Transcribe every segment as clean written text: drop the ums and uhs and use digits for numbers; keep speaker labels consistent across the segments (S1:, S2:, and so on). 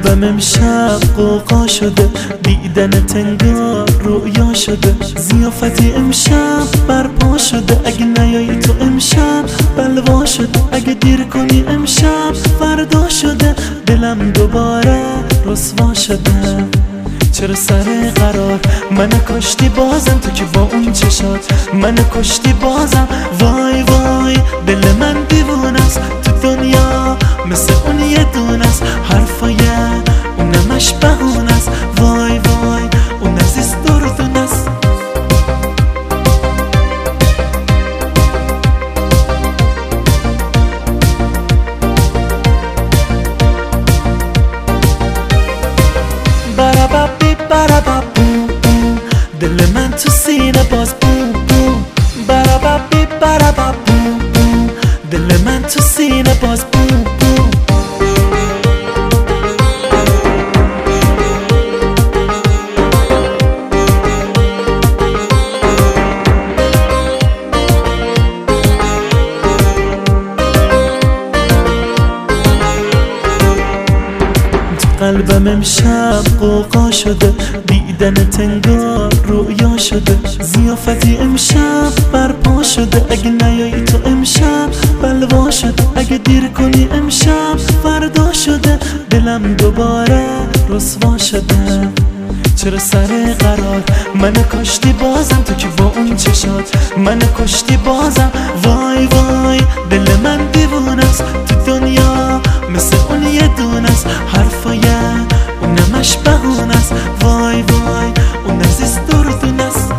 S1: قلبم امشب قوقا شده، دیدنت انگار رویا شده، ضیافتی امشب برپا شده، اگه نیایی تو امشب بلوا شده، اگه دیر کنی امشب فردا شده، دلم دوباره رسوا شده. چرا سر قرار منو کشتی بازم، تو که با اون چشات منو کشتی بازم. وای وای دل من دیوونست تو دنیا، مثل اون یه دونست، حرفای اونمش بهونست. وای وای اون عزیز دردونست. براببی براببو دل من تو سینه باز بوم بوم. براببی براببو دل من تو سینه باز بوم بوم. قلبم امشب قوقا شده، دیدنت انگار رویا شده، ضیافتی امشب برپا شده، اگه نیایی تو امشب بلوا شده، اگه دیر کنی امشب فردا شده، دلم دوباره رسوا شده. چرا سر قرار منو کشتی بازم، تو که با اون چشات منو کشتی بازم. وای وای دل من دیوونست تو دنیا، مثل اون یه دونست، حرفای اونمش بهونست. وای وای اون عزیز دردونست.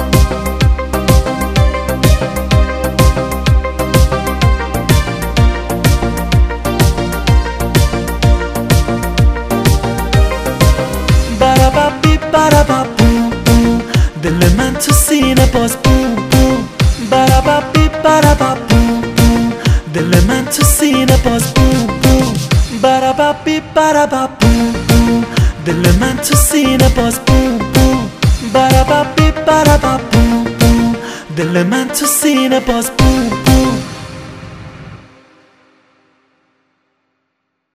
S1: براببی براببو دل من تو سینه باز بوم بوم. براببی براببو دل من تو سینه باز بوم بوم. براببی براببو دل من تو سینه باز بوم بوم. براببی براببو دل من تو سینه باز بوم